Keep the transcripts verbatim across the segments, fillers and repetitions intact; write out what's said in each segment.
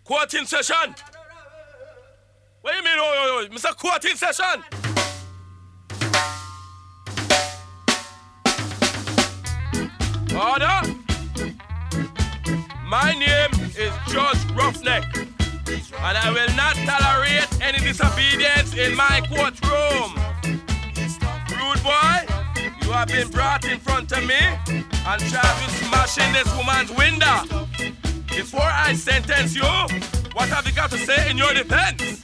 Quoting session. What do you mean, oh, oh, oh? Mister Quoting session. Order. My name is Judge Roughneck, and I will not tolerate any disobedience in my courtroom. Rude boy, you have been brought in front of me and charged with smashing this woman's window. Before I sentence you, what have you got to say in your defense?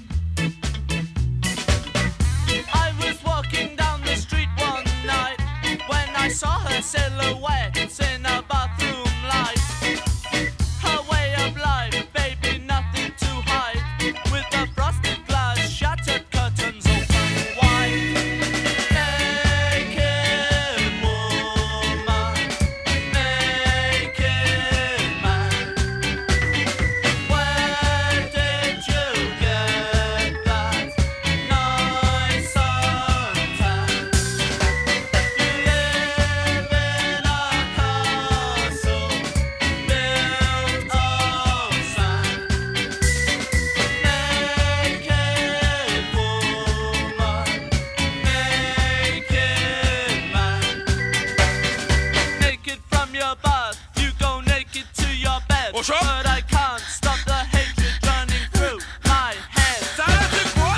I was walking down the street one night when I saw her silhouette in a bathroom light. Her way of life, baby, nothing to hide. With the frosted glass, shattered curtains open wide. Naked woman, naked man. Where did you get that nice suntan? You live in a castle built of sand. Naked woman, naked man. Naked from your bath, you go naked to your bed. Oh, sure. But I can't stop the hatred running through my head. Silence in court!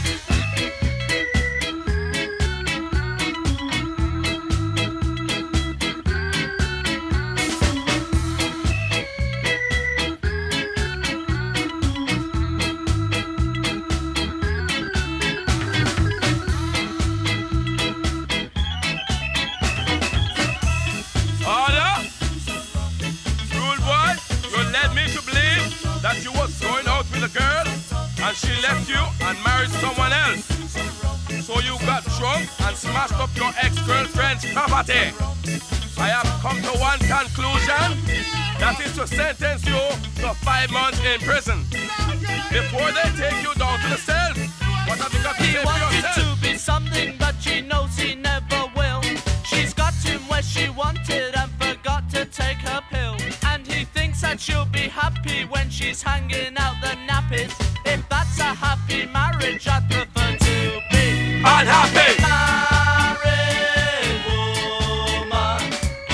Order! Rule boy, you led me to believe that you was going out with a girl and she left you and married someone else. So you got drunk and smashed up your ex-girlfriend's property. I have come to one conclusion, that is to sentence you to five months in prison. Before they take you down to the cells, what have you got to He say for wanted yourself? to be something, but she knows he never will. She's got him where she wanted and forgot to take her pill. And he thinks that she'll be happy when she's hanging out the nappies. If that's a happy marriage, I'd prefer to be Unhappy! married woman,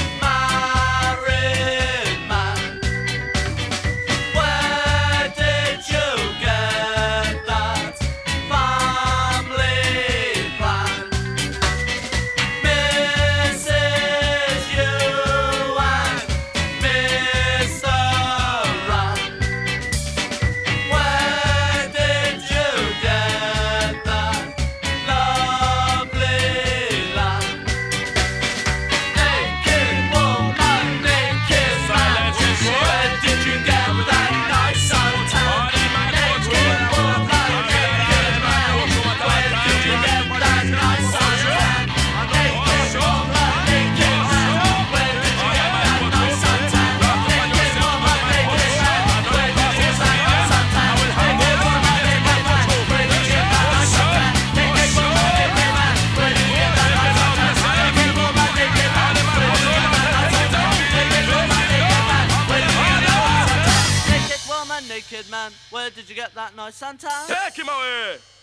married man. Where did you get that family plan? Missus You and Mister Ram. Where did you get that lovely lamb? Naked woman, naked man. Where did you get that nice suntan? Naked woman, naked man. Where did you get that nice suntan? Naked woman, naked man. Where did you get that nice suntan? Naked woman, naked man. Where did you get that nice suntan? Naked woman, naked man. Where did you get that nice suntan? Naked woman, naked man. Where did you get that nice suntan? Naked woman, naked man. Where did you get that nice suntan? Naked woman, naked man. Where did you get that nice suntan? Naked woman, naked man. Where did you get that nice suntan? Take him away!